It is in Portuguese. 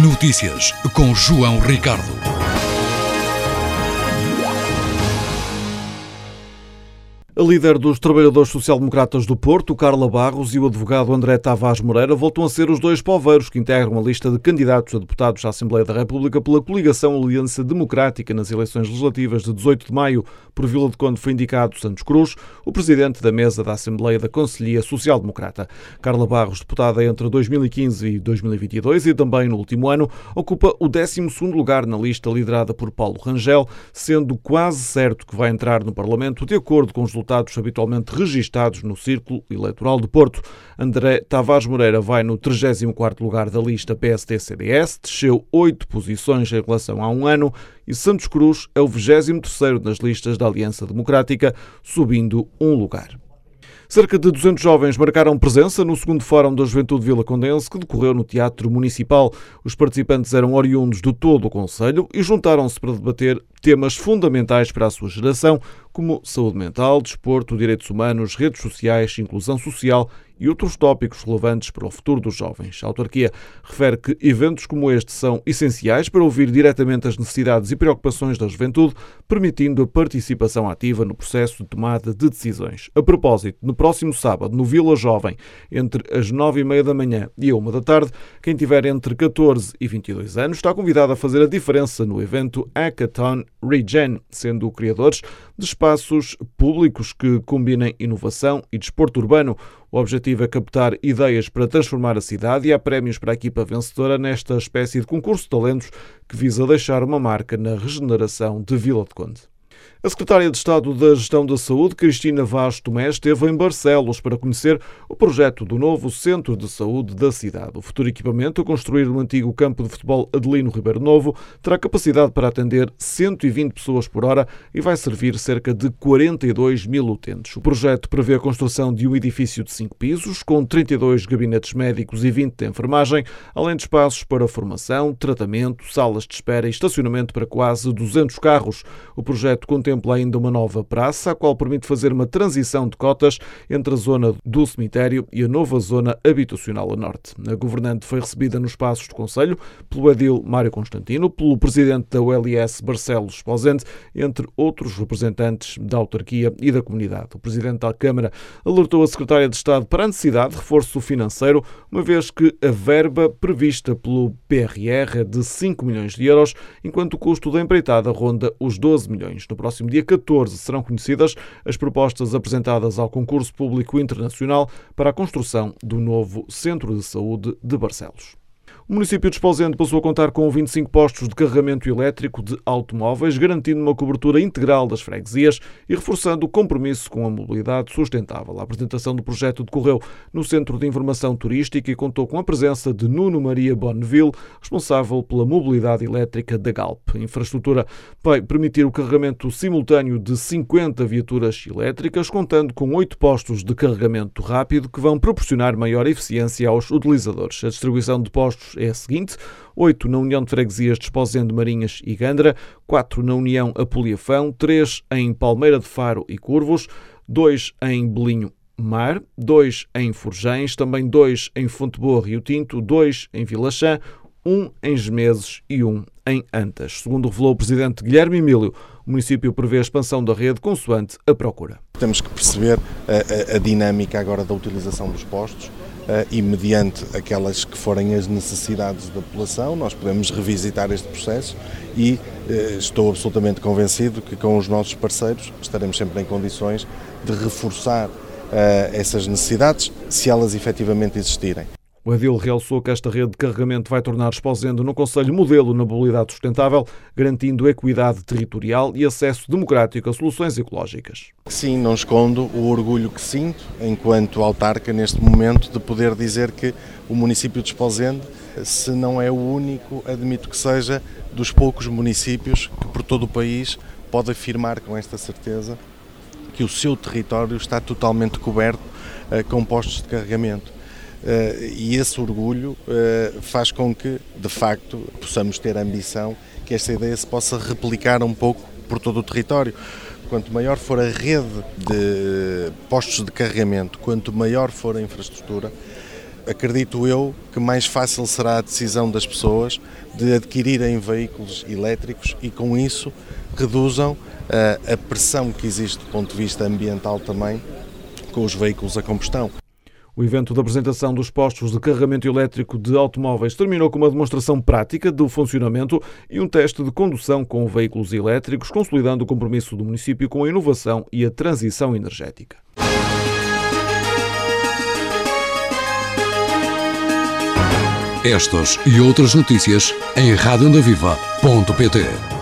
Notícias com João Ricardo. A líder dos trabalhadores social-democratas do Porto, Carla Barros, e o advogado André Tavares Moreira voltam a ser os dois poveiros que integram a lista de candidatos a deputados à Assembleia da República pela coligação Aliança Democrática nas eleições legislativas de 18 de maio. Por Vila de Conde foi indicado Santos Cruz, o presidente da mesa da Assembleia da Conselhia Social-Democrata. Carla Barros, deputada entre 2015 e 2022 e também no último ano, ocupa o 12º lugar na lista liderada por Paulo Rangel, sendo quase certo que vai entrar no Parlamento de acordo com os resultados habitualmente registados no Círculo Eleitoral do Porto. André Tavares Moreira vai no 34º lugar da lista PSD-CDS, desceu 8 posições em relação a um ano, e Santos Cruz é o 23º nas listas da Aliança Democrática, subindo um lugar. Cerca de 200 jovens marcaram presença no 2º Fórum da Juventude Vilacondense, que decorreu no Teatro Municipal. Os participantes eram oriundos de todo o concelho e juntaram-se para debater temas fundamentais para a sua geração, como saúde mental, desporto, direitos humanos, redes sociais, inclusão social e outros tópicos relevantes para o futuro dos jovens. A autarquia refere que eventos como este são essenciais para ouvir diretamente as necessidades e preocupações da juventude, permitindo a participação ativa no processo de tomada de decisões. A propósito, no próximo sábado, no Vila Jovem, entre as 9h30 da manhã e a 1 da tarde, quem tiver entre 14 e 22 anos está convidado a fazer a diferença no evento Hackathon Regen, sendo criadores de espaços públicos que combinem inovação e desporto urbano. O objetivo é captar ideias para transformar a cidade e há prémios para a equipa vencedora nesta espécie de concurso de talentos que visa deixar uma marca na regeneração de Vila de Conde. A secretária de Estado da Gestão da Saúde, Cristina Vaz Tomé, esteve em Barcelos para conhecer o projeto do novo Centro de Saúde da cidade. O futuro equipamento, a construir no antigo campo de futebol Adelino Ribeiro Novo, terá capacidade para atender 120 pessoas por hora e vai servir cerca de 42 mil utentes. O projeto prevê a construção de um edifício de 5 pisos, com 32 gabinetes médicos e 20 de enfermagem, além de espaços para formação, tratamento, salas de espera e estacionamento para quase 200 carros. O projeto contempla ainda uma nova praça, a qual permite fazer uma transição de cotas entre a zona do cemitério e a nova zona habitacional a norte. A governante foi recebida nos passos do Conselho pelo edil Mário Constantino, pelo presidente da ULS Barcelos Esposende, entre outros representantes da autarquia e da comunidade. O presidente da Câmara alertou a secretária de Estado para a necessidade de reforço financeiro, uma vez que a verba prevista pelo PRR é de 5 milhões de euros, enquanto o custo da empreitada ronda os 12 milhões. No próximo dia 14 serão conhecidas as propostas apresentadas ao concurso público internacional para a construção do novo Centro de Saúde de Barcelos. O município de Esposende passou a contar com 25 postos de carregamento elétrico de automóveis, garantindo uma cobertura integral das freguesias e reforçando o compromisso com a mobilidade sustentável. A apresentação do projeto decorreu no Centro de Informação Turística e contou com a presença de Nuno Maria Bonneville, responsável pela mobilidade elétrica da Galp. A infraestrutura vai permitir o carregamento simultâneo de 50 viaturas elétricas, contando com 8 postos de carregamento rápido que vão proporcionar maior eficiência aos utilizadores. A distribuição de postos é a seguinte: 8 na União de Freguesias de Esposende, Marinhas e Gandra, 4 na União Apoliafão, 3 em Palmeira de Faro e Curvos, 2 em Belinho Mar, 2 em Forjães, também 2 em Fonte Boa Rio Tinto, 2 em Vilachã, 1 em Gemeses e 1 em Antas. Segundo revelou o presidente Guilherme Emílio, o município prevê a expansão da rede consoante a procura. Temos que perceber a dinâmica agora da utilização dos postos e mediante aquelas que forem as necessidades da população, nós podemos revisitar este processo e estou absolutamente convencido que com os nossos parceiros estaremos sempre em condições de reforçar essas necessidades, se elas efetivamente existirem. O edil realçou que esta rede de carregamento vai tornar Esposende no concelho modelo na mobilidade sustentável, garantindo equidade territorial e acesso democrático a soluções ecológicas. Sim, não escondo o orgulho que sinto, enquanto autarca neste momento, de poder dizer que o município de Esposende, se não é o único, admito que seja dos poucos municípios que por todo o país pode afirmar com esta certeza que o seu território está totalmente coberto com postos de carregamento. E esse orgulho faz com que, de facto, possamos ter a ambição que esta ideia se possa replicar um pouco por todo o território. Quanto maior for a rede de postos de carregamento, quanto maior for a infraestrutura, acredito eu que mais fácil será a decisão das pessoas de adquirirem veículos elétricos e com isso reduzam a pressão que existe do ponto de vista ambiental também com os veículos a combustão. O evento de apresentação dos postos de carregamento elétrico de automóveis terminou com uma demonstração prática do funcionamento e um teste de condução com veículos elétricos, consolidando o compromisso do município com a inovação e a transição energética. Estas e outras notícias em radioondaviva.pt.